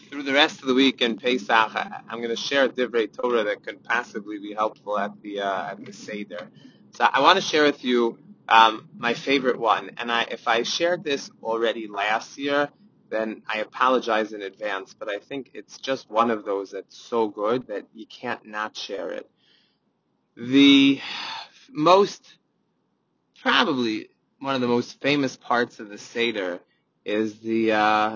Through the rest of the week in Pesach, I'm going to share a divrei Torah that could possibly be helpful at the Seder. So I want to share with you my favorite one, and if I shared this already last year, then I apologize in advance. But I think it's just one of those that's so good that you can't not share it. The most, probably one of the most famous parts of the Seder is the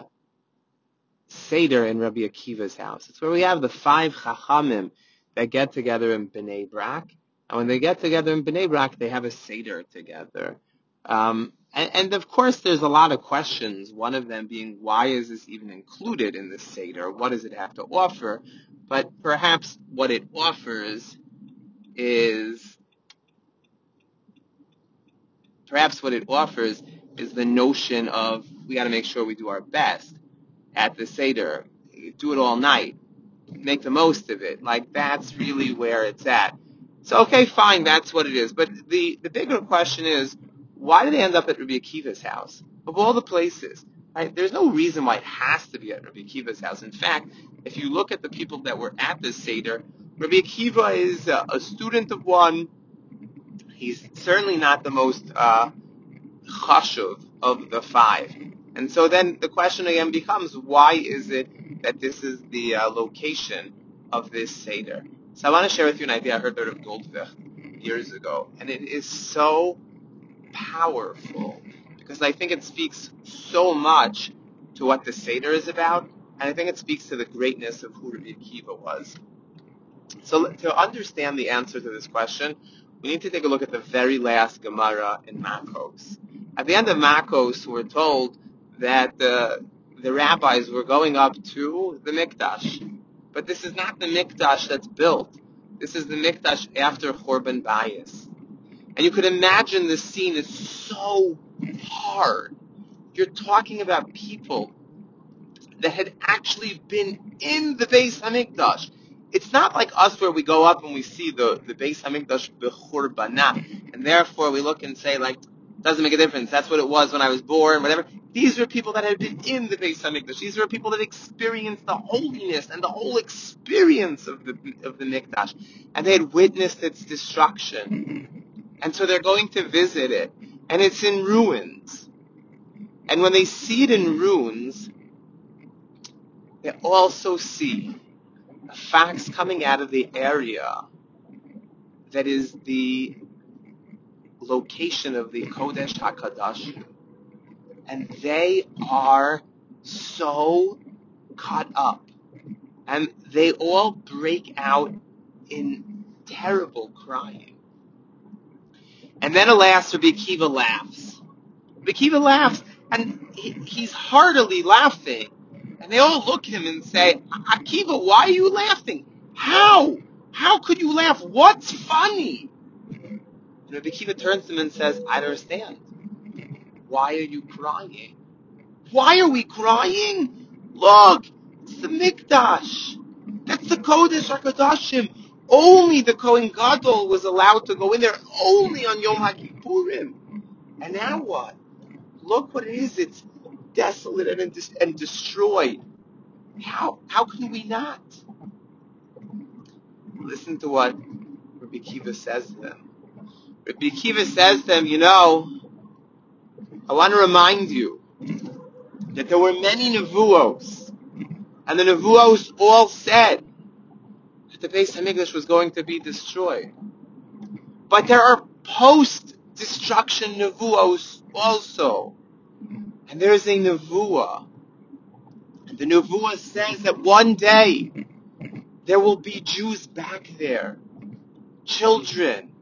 Seder in Rabbi Akiva's house. It's where we have the five Chachamim that get together in Bnei Brak. And when they get together in Bnei Brak, they have a Seder together. And of course, there's a lot of questions. One of them being, why is this even included in the Seder? What does it have to offer? But perhaps what it offers is, the notion of we got to make sure we do our best at the Seder. Do it all night. Make the most of it. Like, that's really where it's at. So, okay, fine, that's what it is. But the bigger question is, why did they end up at Rabbi Akiva's house? Of all the places, right? There's no reason why it has to be at Rabbi Akiva's house. In fact, if you look at the people that were at this Seder, Rabbi Akiva is a student of one. He's certainly not the most chashuv of the five. And so then the question again becomes, why is it that this is the location of this Seder? So I want to share with you an idea I heard of Goldwich years ago, and it is so powerful because I think it speaks so much to what the Seder is about, and I think it speaks to the greatness of who Rabbi Akiva was. So to understand the answer to this question, we need to take a look at the very last Gemara in Makos. At the end of Makos, we're told that the rabbis were going up to the Mikdash. But this is not the Mikdash that's built. This is the Mikdash after Chorban Bayis. And you could imagine the scene is so hard. You're talking about people that had actually been in the Beis Hamikdash. It's not like us where we go up and we see the Beis Hamikdash b'churbanah, and therefore we look and say, like, doesn't make a difference. That's what it was when I was born, whatever. These were people that had been in the Beis Hamikdash. These were people that experienced the holiness and the whole experience of the Mikdash, and they had witnessed its destruction. And so they're going to visit it, and it's in ruins. And when they see it in ruins, they also see a fax coming out of the area that is the location of the Kodesh HaKadosh. And they are so caught up. And they all break out in terrible crying. And then alas, Rabbi Akiva laughs. Rabbi Akiva laughs, and he's heartily laughing. And they all look at him and say, Akiva, why are you laughing? How? How could you laugh? What's funny? And Rabbi Akiva turns to him and says, I don't understand. Why are you crying? Why are we crying? Look, it's the Mikdash. That's the Kodesh HaKadoshim. Only the Kohen Gadol was allowed to go in there, only on Yom HaKippurim. And now what? Look what it is. It's desolate and destroyed. How can we not? Listen to what Rabbi Akiva says to them. Rabbi Akiva says to them, I want to remind you that there were many nevuos, and the nevuos all said that the Beis Hamikdash was going to be destroyed. But there are post-destruction nevuos also. And there is a nevuah. And the nevuah says that one day there will be Jews back there, children,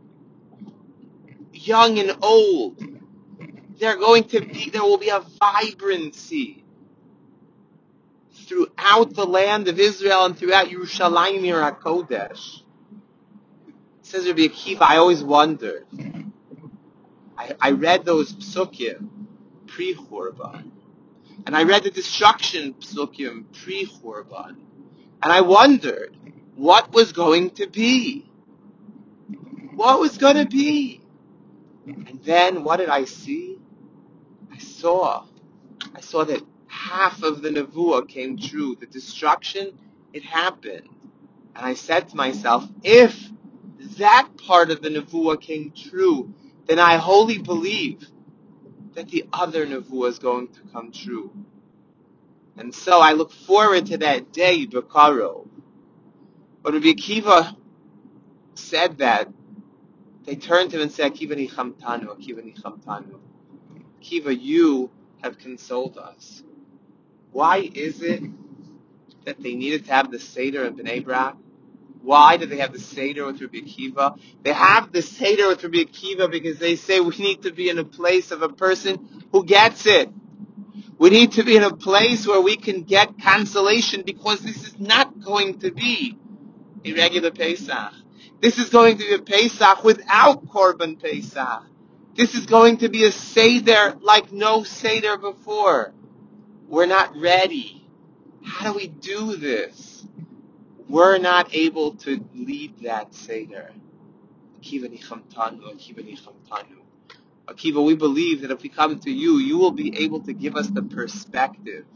young and old. There will be a vibrancy throughout the land of Israel and throughout Yerushalayim HaKodesh. It says Rabbi Akiva, I always wondered. I read those psukim pre-Churban, and I read the destruction psukim pre-Churban, and I wondered what was going to be. What was going to be? And then what did I see? I saw that half of the nevuah came true. The destruction, it happened. And I said to myself, if that part of the nevuah came true, then I wholly believe that the other nevuah is going to come true. And so I look forward to that day, Bekaro. When Rabbi Akiva said that, they turned to him and said, Akiva nichamtanu, Akiva nichamtanu. Akiva, you have consoled us. Why is it that they needed to have the Seder of Bnei Brak? Why did they have the Seder with Rabbi Akiva? They have the Seder with Rabbi Akiva because they say we need to be in a place of a person who gets it. We need to be in a place where we can get consolation because this is not going to be a regular Pesach. This is going to be a Pesach without Korban Pesach. This is going to be a Seder like no Seder before. We're not ready. How do we do this? We're not able to lead that Seder. Akiva nichamtanu, Akiva nichamtanu. Akiva, we believe that if we come to you, you will be able to give us the perspective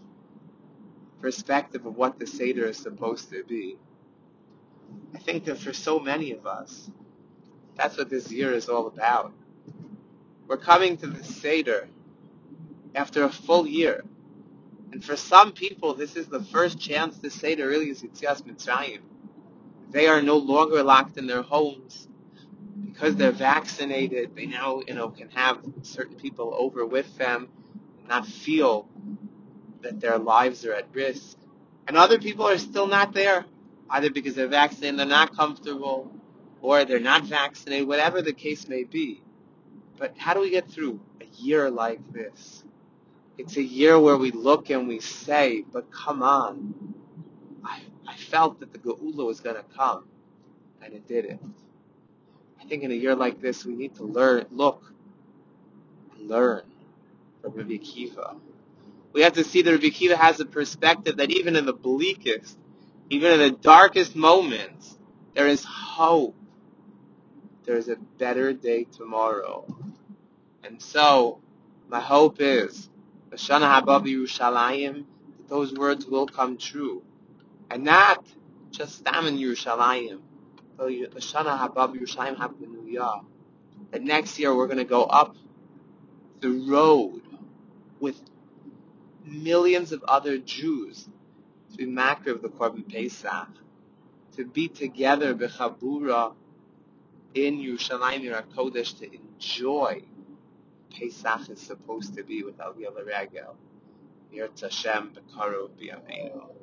of what the Seder is supposed to be. I think that for so many of us, that's what this year is all about. We're coming to the Seder after a full year. And for some people, this is the first chance the Seder really is Yetzias Mitzrayim. They are no longer locked in their homes. Because they're vaccinated, they now, can have certain people over with them and not feel that their lives are at risk. And other people are still not there, either because they're vaccinated and they're not comfortable, or they're not vaccinated, whatever the case may be. But how do we get through a year like this? It's a year where we look and we say, but come on, I felt that the Geula was going to come, and it didn't. I think in a year like this, we need to look and learn from Rabbi Akiva. We have to see that Rabbi Akiva has a perspective that even in the bleakest, even in the darkest moments, there is hope. There is a better day tomorrow. And so, my hope is, Hoshana Haba Yerushalayim, that those words will come true. And not just Stam in Yerushalayim, but Hoshana Haba Yerushalayim Habenuyah. That next year we're going to go up the road with millions of other Jews to be makriv the Korban Pesach, to be together b'chabura in Yerushalayim Yer HaKodesh to enjoy Pesach is supposed to be with Aliyah L'Regel. Yirtz Hashem b'karuv b'yameinu.